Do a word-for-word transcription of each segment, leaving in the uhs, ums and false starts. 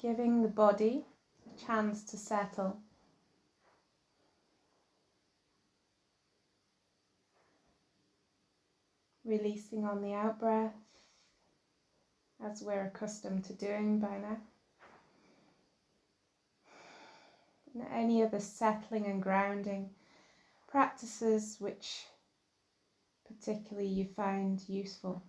giving the body a chance to settle. Releasing on the out-breath, as we're accustomed to doing by now. And any other settling and grounding practices which particularly you find useful.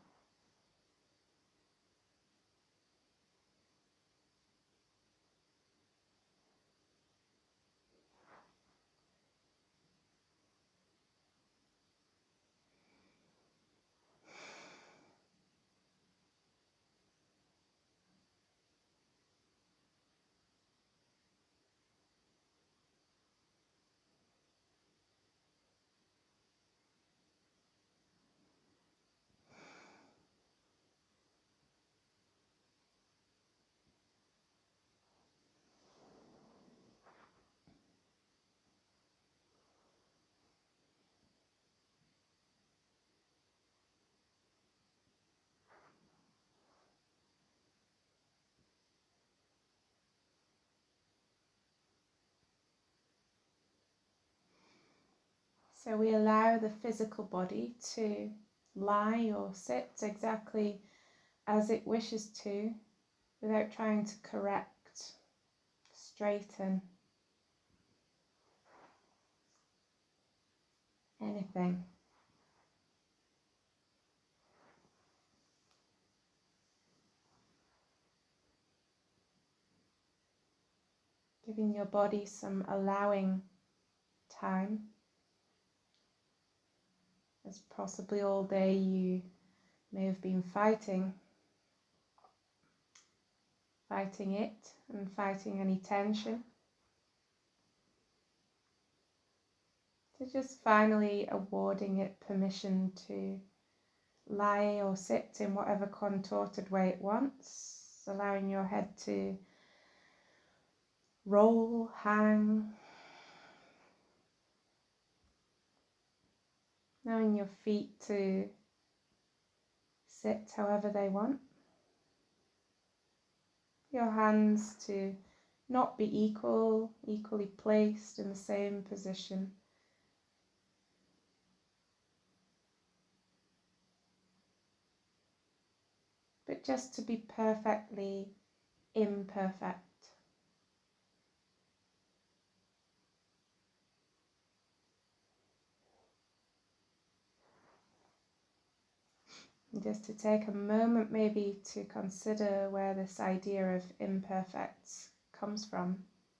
So we allow the physical body to lie or sit exactly as it wishes to, without trying to correct, straighten anything. Giving your body some allowing time, as possibly all day you may have been fighting, fighting it and fighting any tension. So just finally awarding it permission to lie or sit in whatever contorted way it wants, allowing your head to roll, hang, allowing your feet to sit however they want, your hands to not be equal, equally placed in the same position. But just to be perfectly imperfect. And just to take a moment maybe to consider where this idea of imperfect comes from.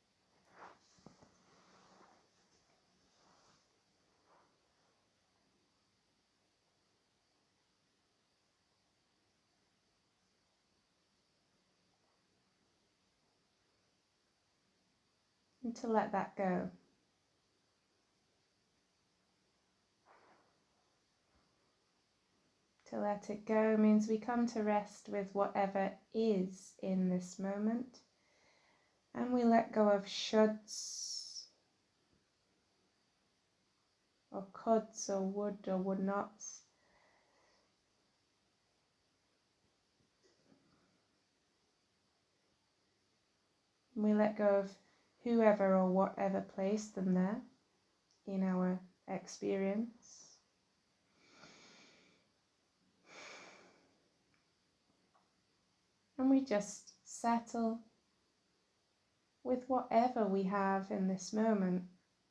And to let that go. To let it go means we come to rest with whatever is in this moment, and we let go of shoulds or coulds or would or would nots. And we let go of whoever or whatever placed them there in our experience. And we just settle with whatever we have in this moment.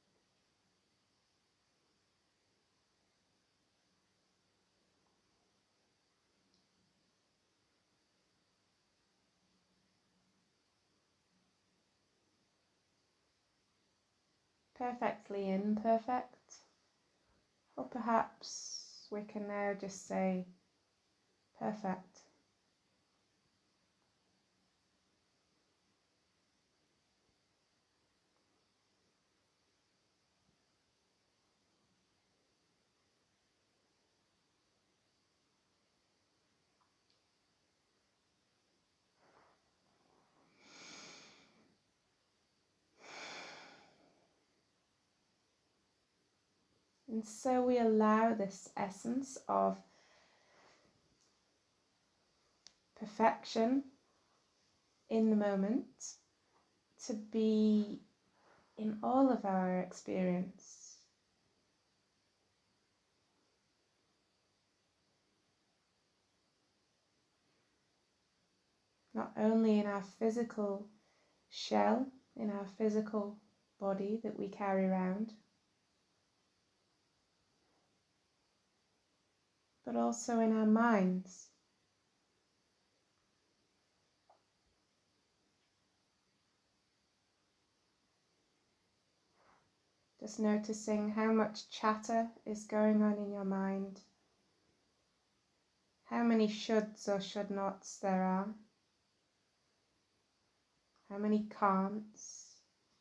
Perfectly imperfect, or perhaps we can now just say perfect. And so we allow this essence of perfection in the moment, to be in all of our experience. Not only in our physical shell, in our physical body that we carry around, but also in our minds. Just noticing how much chatter is going on in your mind, how many shoulds or should nots there are, how many can'ts,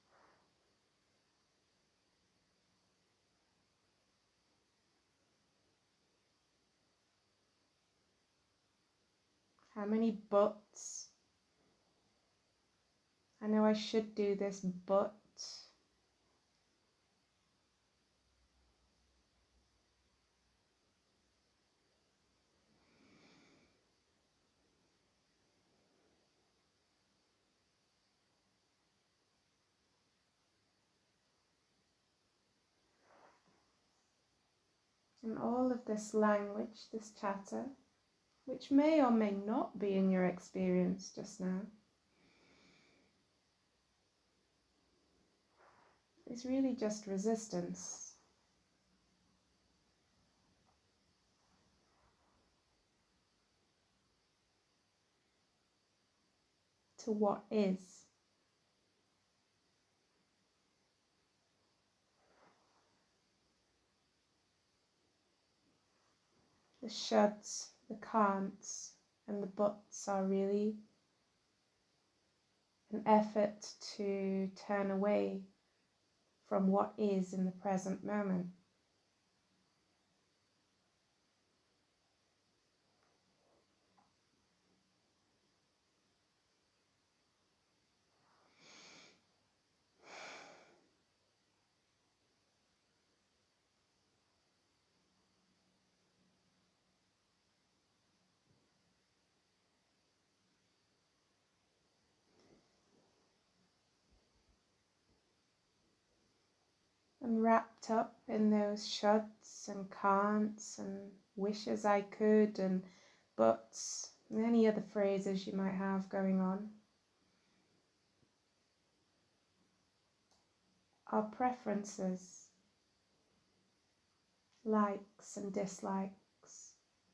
how many buts. I know I should do this, but and all of this language, this chatter, which may or may not be in your experience just now, is really just resistance. To what is. The shoulds, the can'ts, and the buts are really an effort to turn away from what is in the present moment. And wrapped up in those shoulds and can'ts and wishes I could and buts and any other phrases you might have going on are preferences, likes and dislikes.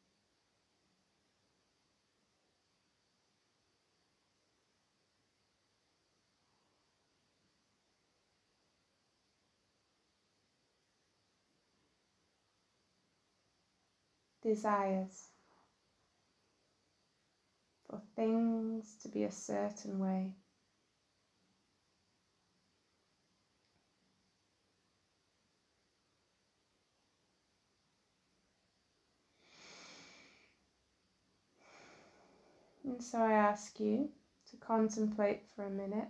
Desires for things to be a certain way. And so I ask you to contemplate for a minute,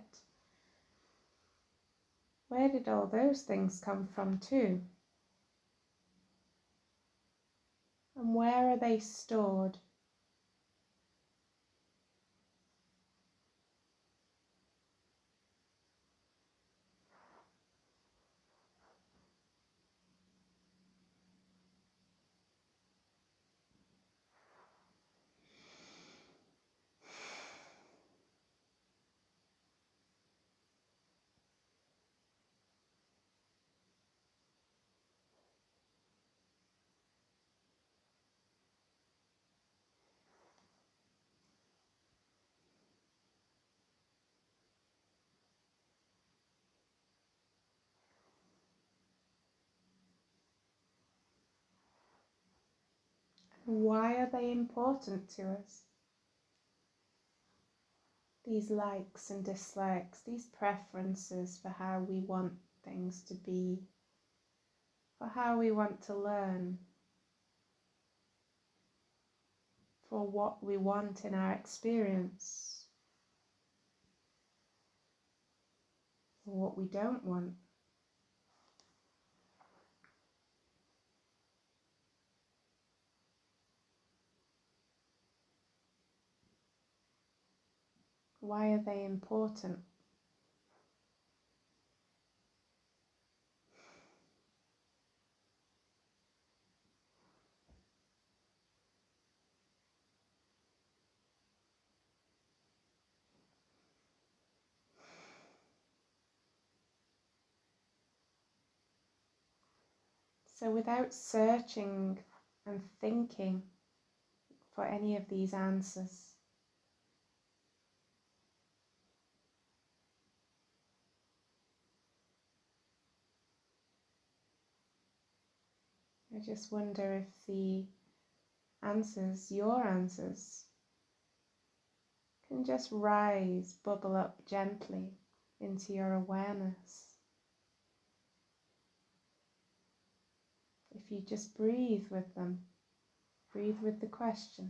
where did all those things come from too? And where are they stored? Why are they important to us? These likes and dislikes, these preferences for how we want things to be, for how we want to learn, for what we want in our experience, or what we don't want. Why are they important? So without searching and thinking for any of these answers, I just wonder if the answers, your answers, can just rise, bubble up gently into your awareness. If you just breathe with them, breathe with the question.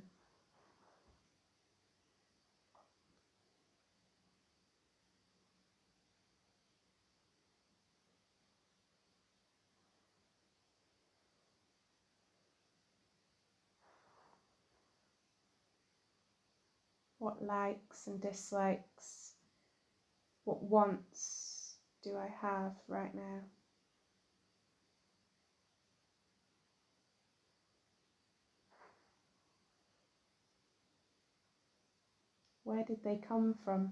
What likes and dislikes, what wants do I have right now? Where did they come from?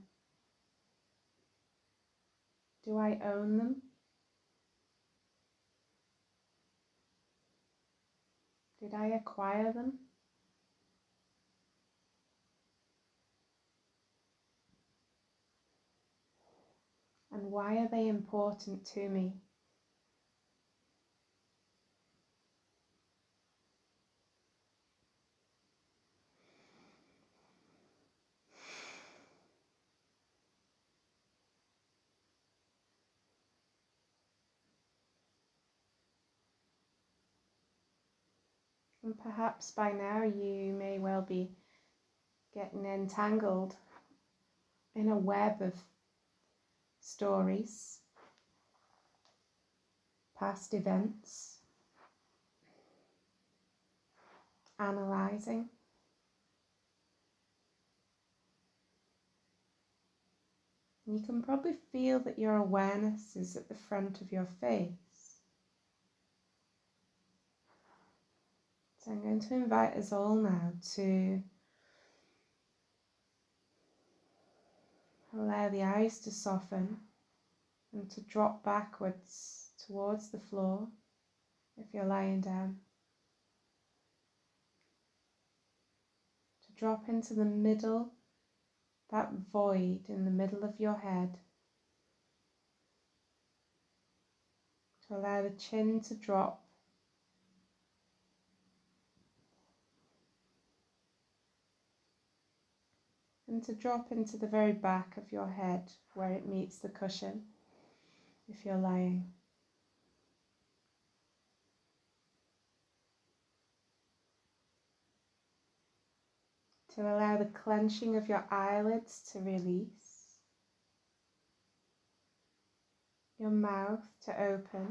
Do I own them? Did I acquire them? And why are they important to me? And perhaps by now you may well be getting entangled in a web of stories, past events, analysing. You can probably feel that your awareness is at the front of your face. So I'm going to invite us all now to allow the eyes to soften and to drop backwards towards the floor if you're lying down. To drop into the middle, that void in the middle of your head. To allow the chin to drop. And to drop into the very back of your head where it meets the cushion if you're lying. To allow the clenching of your eyelids to release. Your mouth to open.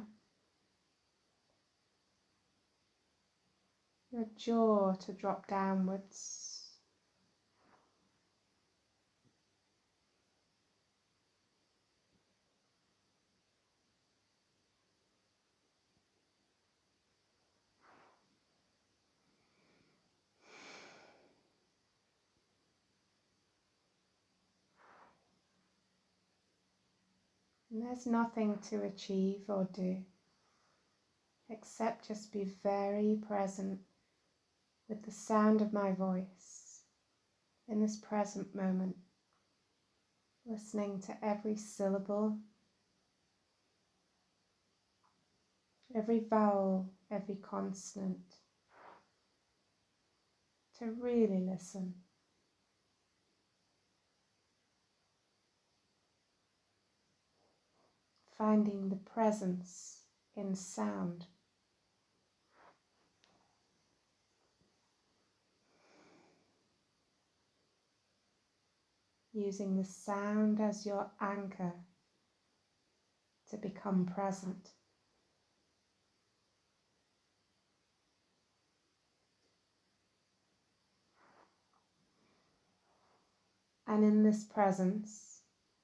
Your jaw to drop downwards. And there's nothing to achieve or do, except just be very present with the sound of my voice in this present moment, listening to every syllable, every vowel, every consonant, to really listen. Finding the presence in sound. Using the sound as your anchor to become present. And in this presence,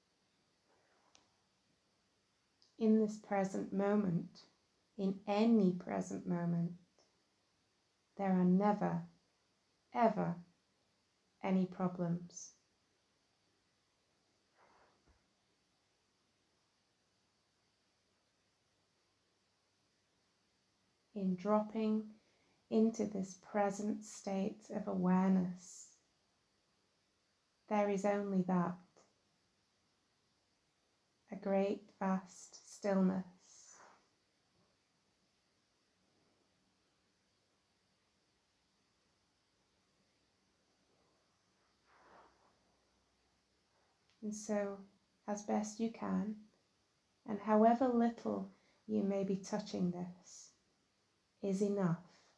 in this present moment, in any present moment, there are never, ever any problems. In dropping into this present state of awareness, there is only that, a great vast stillness. And so, as best you can, and however little you may be touching this, is enough.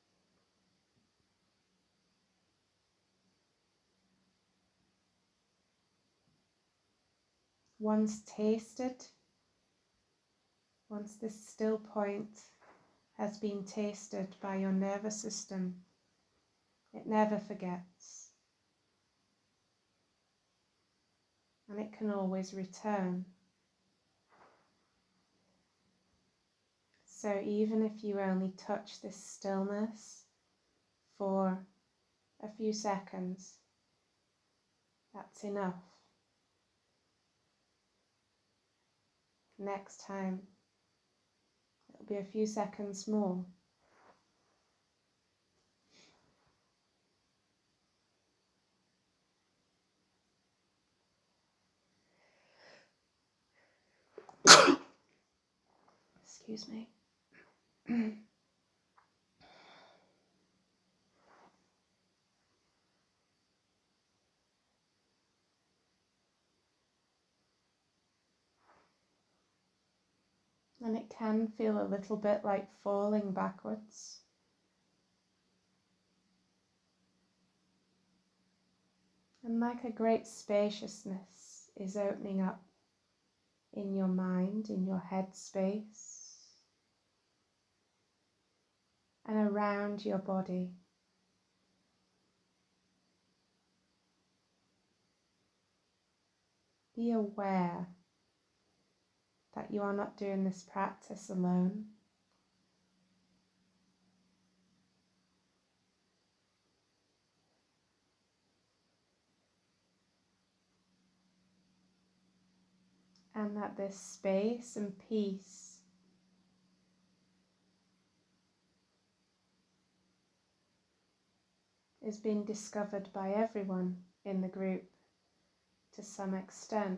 Once tasted, once this still point has been tasted by your nervous system, it never forgets. And it can always return. So even if you only touch this stillness for a few seconds, that's enough. Next time, it'll be a few seconds more. Excuse me. And it can feel a little bit like falling backwards. And like a great spaciousness is opening up in your mind, in your head space, and around your body. Be aware that you are not doing this practice alone. And that this space and peace is being discovered by everyone in the group to some extent.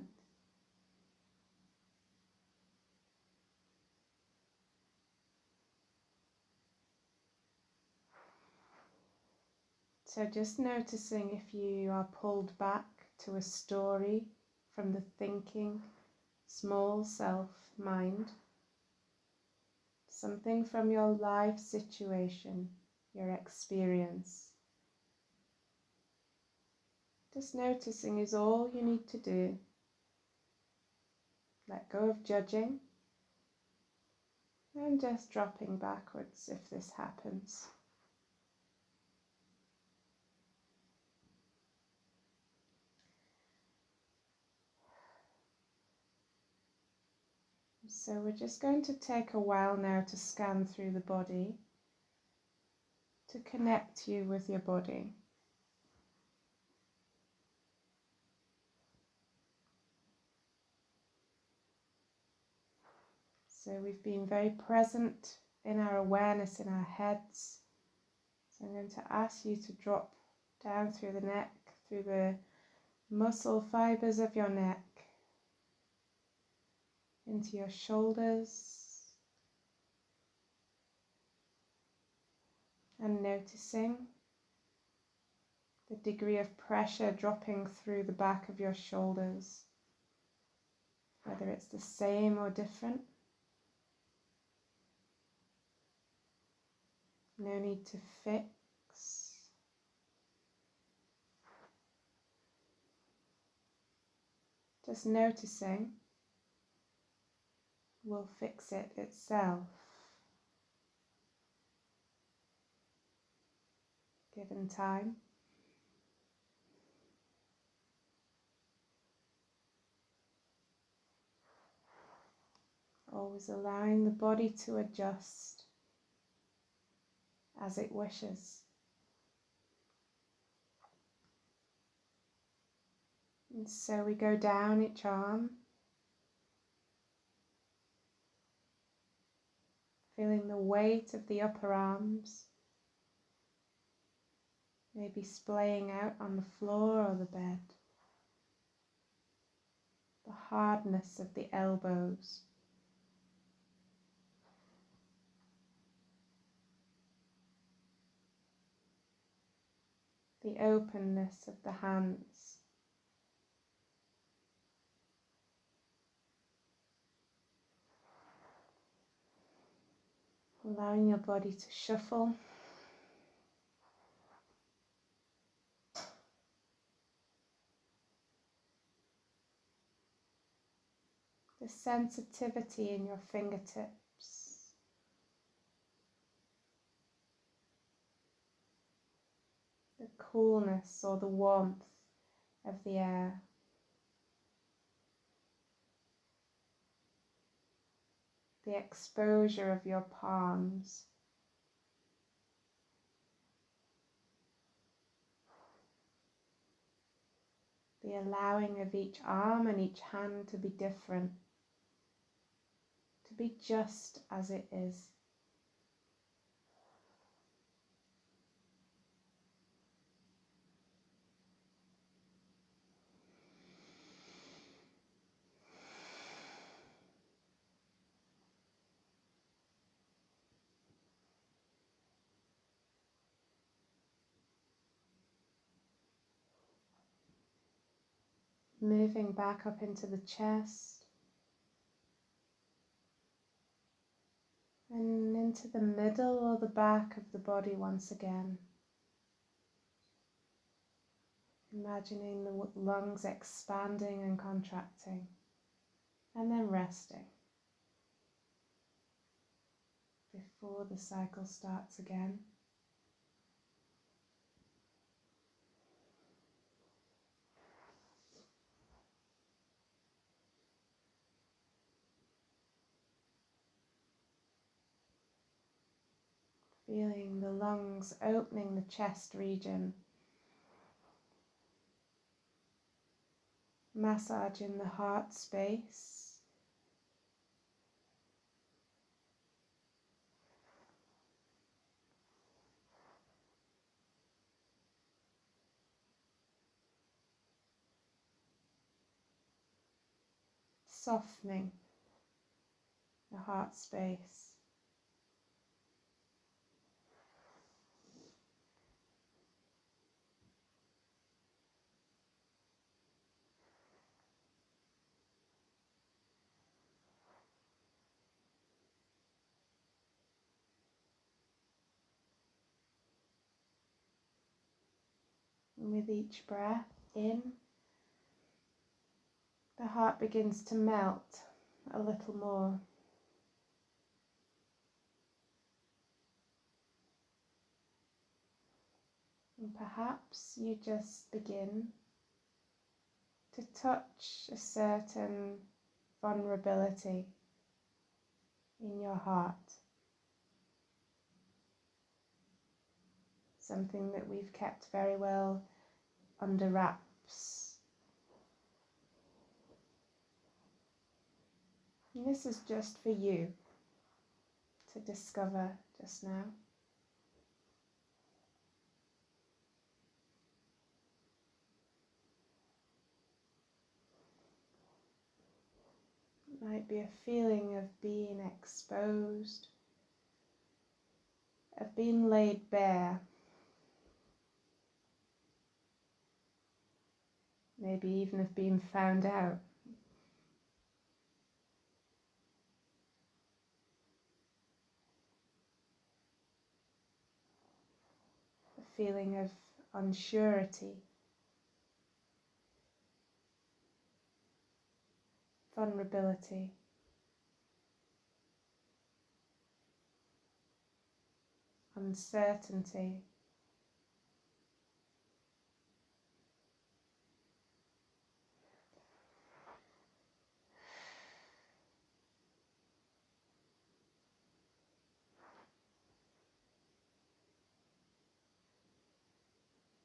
So just noticing if you are pulled back to a story from the thinking, small self mind, something from your life situation, your experience. Just noticing is all you need to do. Let go of judging and just dropping backwards if this happens. So we're just going to take a while now to scan through the body, to connect you with your body. So we've been very present in our awareness in our heads. So I'm going to ask you to drop down through the neck, through the muscle fibers of your neck, into your shoulders, and noticing the degree of pressure dropping through the back of your shoulders, whether it's the same or different. No need to fix. Just noticing will fix it itself, given time. always allowing the body to adjust as it wishes. And so we go down each arm, feeling the weight of the upper arms, maybe splaying out on the floor or the bed. The hardness of the elbows. The openness of the hands. Allowing your body to shuffle. The sensitivity in your fingertips. The coolness or the warmth of the air. The exposure of your palms. The allowing of each arm and each hand to be different. To be just as it is. Moving back up into the chest and into the middle or the back of the body once again. Imagining the lungs expanding and contracting, and then resting before the cycle starts again. Feeling the lungs opening the chest region, massaging the heart space, softening the heart space. And with each breath in, the heart begins to melt a little more. And perhaps you just begin to touch a certain vulnerability in your heart. Something that we've kept very well under wraps. And this is just for you to discover just now. It might be a feeling of being exposed, of being laid bare. Maybe even of being found out. A feeling of unsurety, vulnerability, uncertainty.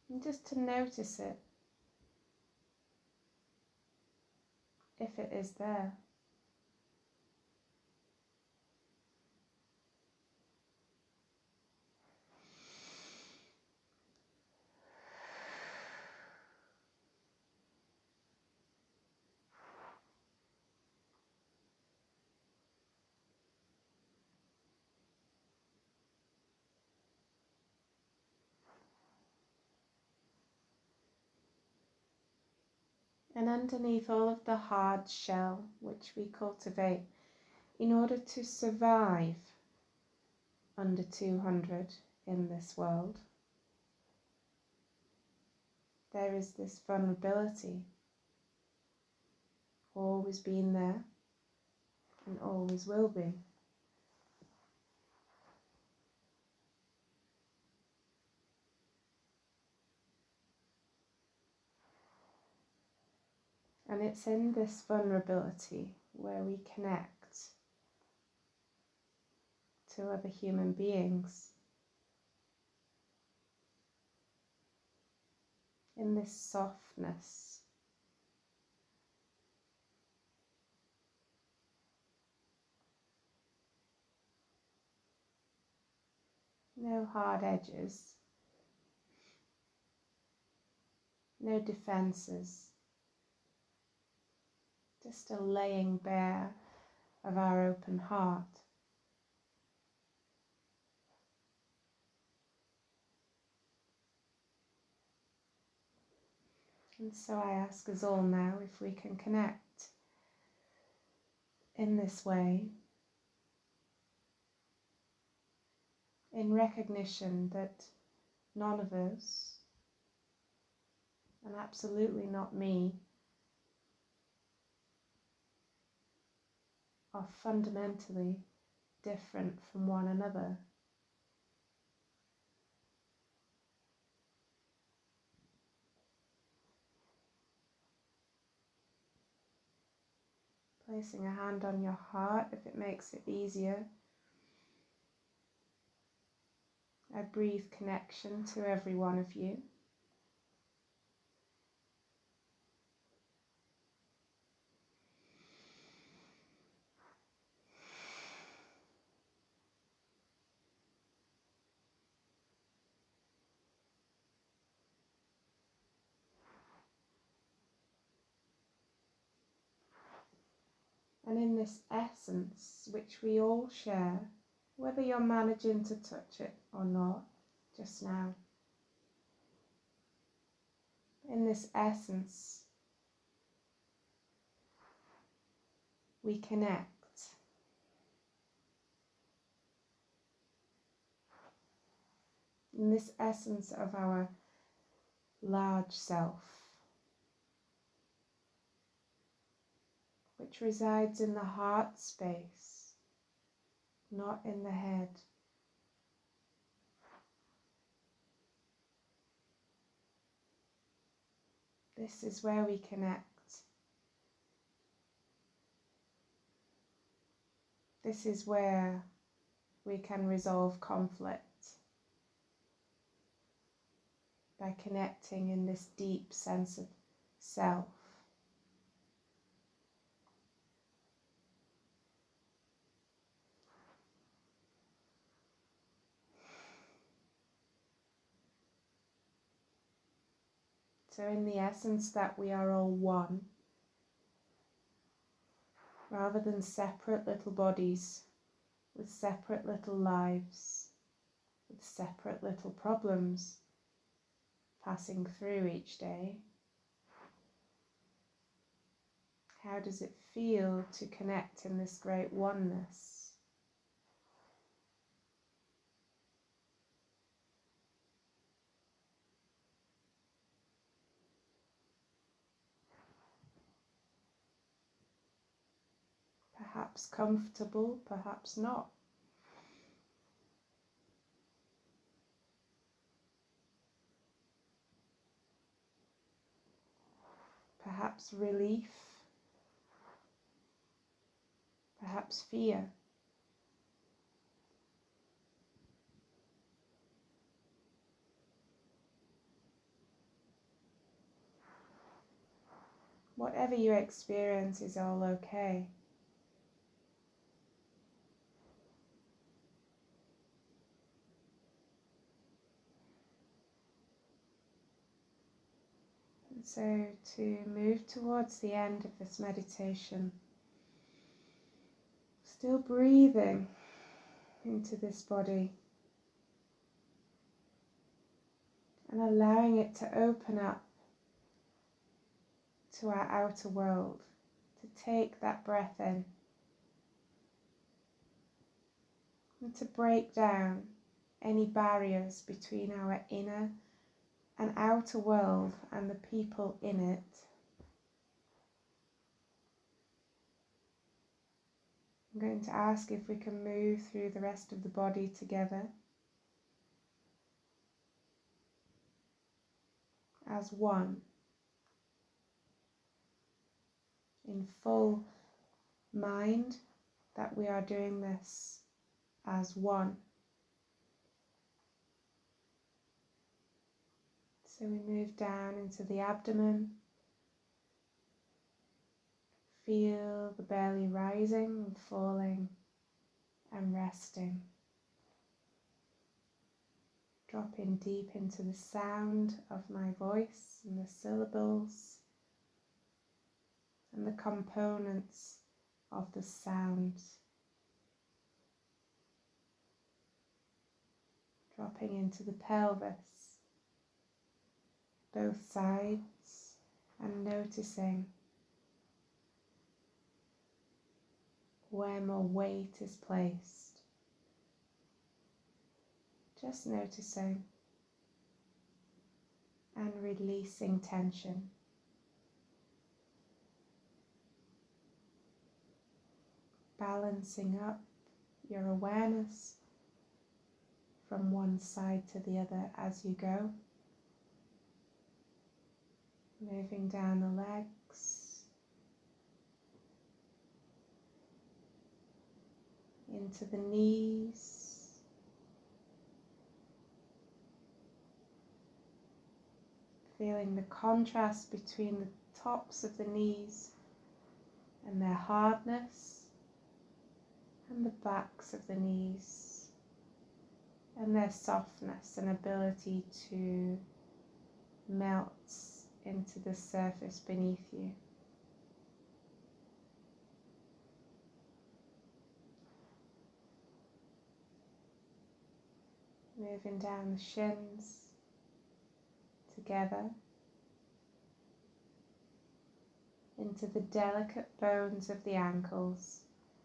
And just to notice it, if it is there. And underneath all of the hard shell which we cultivate in order to survive under two hundred in this world, there is this vulnerability, always been there and always will be. And it's in this vulnerability where we connect to other human beings, in this softness. No hard edges, no defences, just a laying bare of our open heart. And so I ask us all now if we can connect in this way, in recognition that none of us, and absolutely not me, are fundamentally different from one another. Placing a hand on your heart if it makes it easier. I breathe connection to every one of you. And in this essence which we all share, whether you're managing to touch it or not just now, in this essence we connect. In this essence of our large self, which resides in the heart space, not in the head. This is where we connect. This is where we can resolve conflict by connecting in this deep sense of self. So in the essence that we are all one, rather than separate little bodies with separate little lives, with separate little problems passing through each day, how does it feel to connect in this great oneness? Perhaps comfortable, perhaps not. Perhaps relief, perhaps fear. whatever you experience is all okay. And so to move towards the end of this meditation, still breathing into this body and allowing it to open up to our outer world, to take that breath in and to break down any barriers between our inner and outer world and the people in it. I'm going to ask if we can move through the rest of the body together as one, in full mind that we are doing this as one. So we move down into the abdomen, feel the belly rising and falling and resting. Dropping deep into the sound of my voice and the syllables and the components of the sounds. Dropping into the pelvis, both sides, and noticing where more weight is placed. Just noticing and releasing tension. Balancing up your awareness from one side to the other as you go. Moving down the legs, into the knees, feeling the contrast between the tops of the knees and their hardness, and the backs of the knees and their softness and ability to melt into the surface beneath you. Moving down the shins together into the delicate bones of the ankles,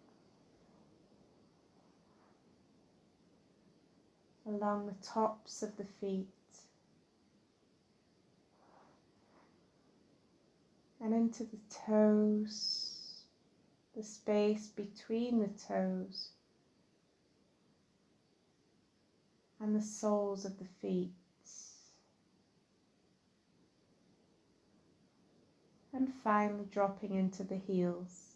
along the tops of the feet, and into the toes, the space between the toes and the soles of the feet, and finally dropping into the heels.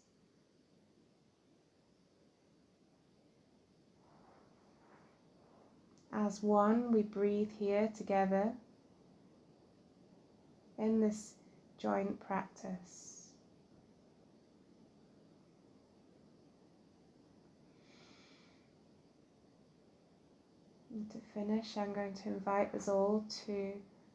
As one, we breathe here together in this joint practice. And to finish, I'm going to invite us all to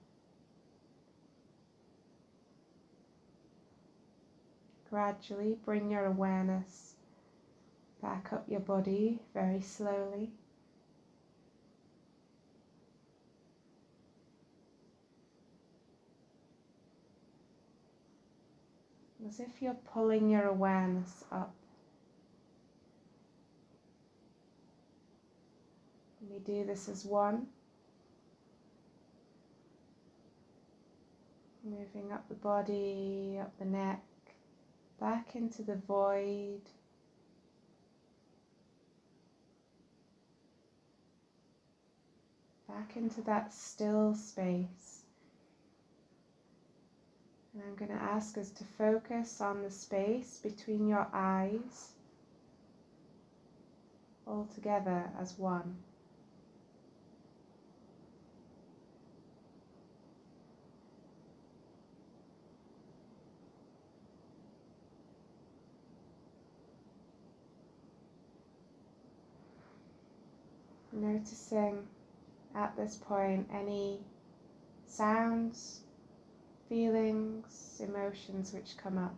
gradually bring your awareness back up your body very slowly. As if you're pulling your awareness up. And we do this as one. Moving up the body, up the neck, back into the void. Back into that still space. And I'm going to ask us to focus on the space between your eyes, all together as one. Noticing at this point any sounds, feelings, emotions which come up.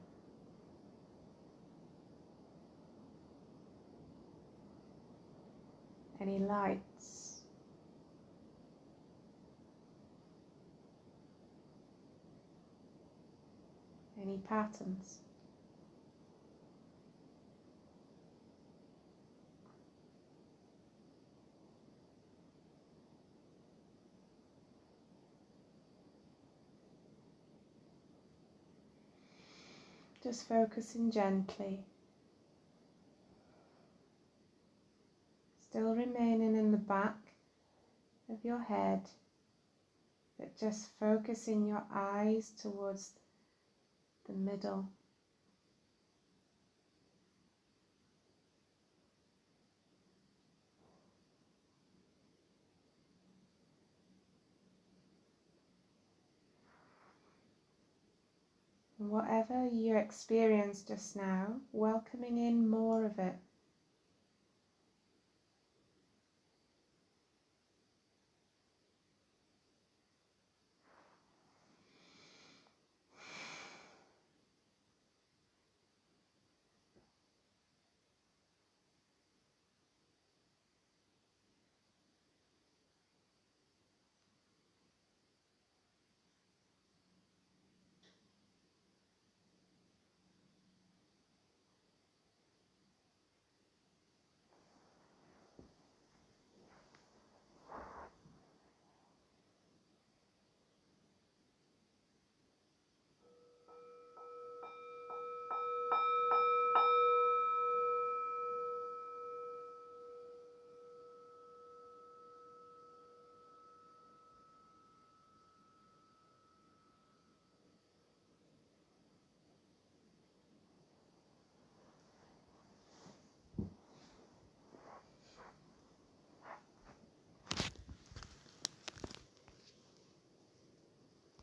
Any lights, any patterns. Just focusing gently, still remaining in the back of your head, but just focusing your eyes towards the middle. And whatever you experienced just now, welcoming in more of it.